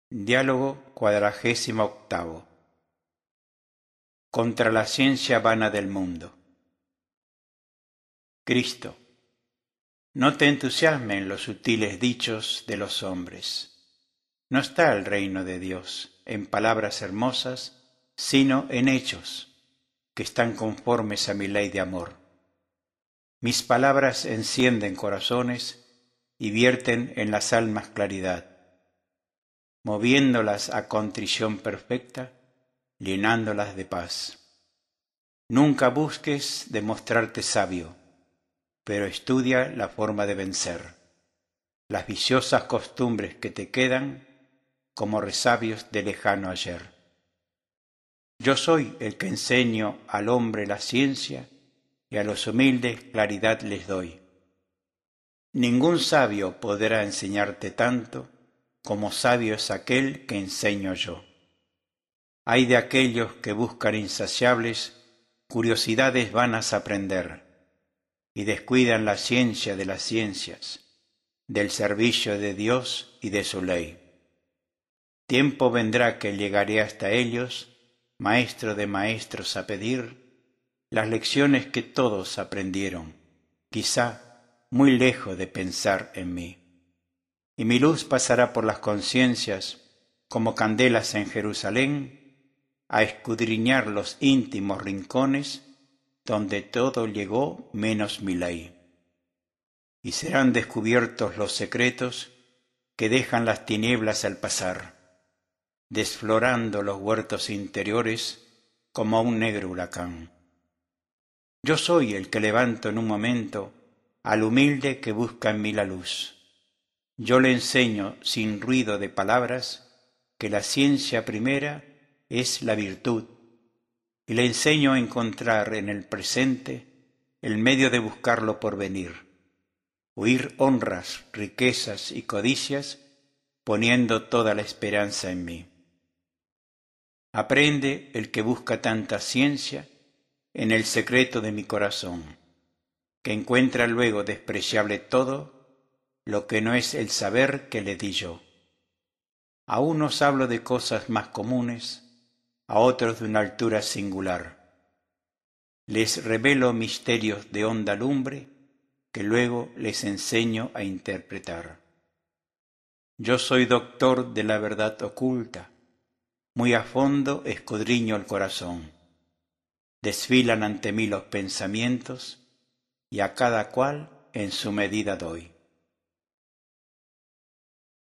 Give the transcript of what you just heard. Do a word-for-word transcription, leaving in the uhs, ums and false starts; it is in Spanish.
Diálogo cuadragésimo octavo. Contra la ciencia vana del mundo. Cristo, no te entusiasmen los sutiles dichos de los hombres. No está el reino de Dios en palabras hermosas, sino en hechos, que están conformes a mi ley de amor. Mis palabras encienden corazones y vierten en las almas claridad, moviéndolas a contrición perfecta, llenándolas de paz. Nunca busques demostrarte sabio, pero estudia la forma de vencer las viciosas costumbres que te quedan como resabios de lejano ayer. Yo soy el que enseño al hombre la ciencia y a los humildes claridad les doy. Ningún sabio podrá enseñarte tanto como sabio es aquel que enseño yo. Ay de aquellos que buscan insaciables curiosidades vanas aprender y descuidan la ciencia de las ciencias, del servicio de Dios y de su ley. Tiempo vendrá que llegaré hasta ellos, maestro de maestros, a pedir las lecciones que todos aprendieron, quizá muy lejos de pensar en mí. Y mi luz pasará por las conciencias como candelas en Jerusalén, a escudriñar los íntimos rincones donde todo llegó menos mi ley. Y serán descubiertos los secretos que dejan las tinieblas al pasar, desflorando los huertos interiores como un negro huracán. Yo soy el que levanto en un momento al humilde que busca en mí la luz. Yo le enseño sin ruido de palabras que la ciencia primera es la virtud, y le enseño a encontrar en el presente el medio de buscarlo por venir, huir honras, riquezas y codicias, poniendo toda la esperanza en mí. Aprende el que busca tanta ciencia en el secreto de mi corazón, que encuentra luego despreciable todo lo que no es el saber que le di yo. A unos hablo de cosas más comunes, a otros de una altura singular. Les revelo misterios de honda lumbre que luego les enseño a interpretar. Yo soy doctor de la verdad oculta, muy a fondo escudriño el corazón. Desfilan ante mí los pensamientos y a cada cual en su medida doy.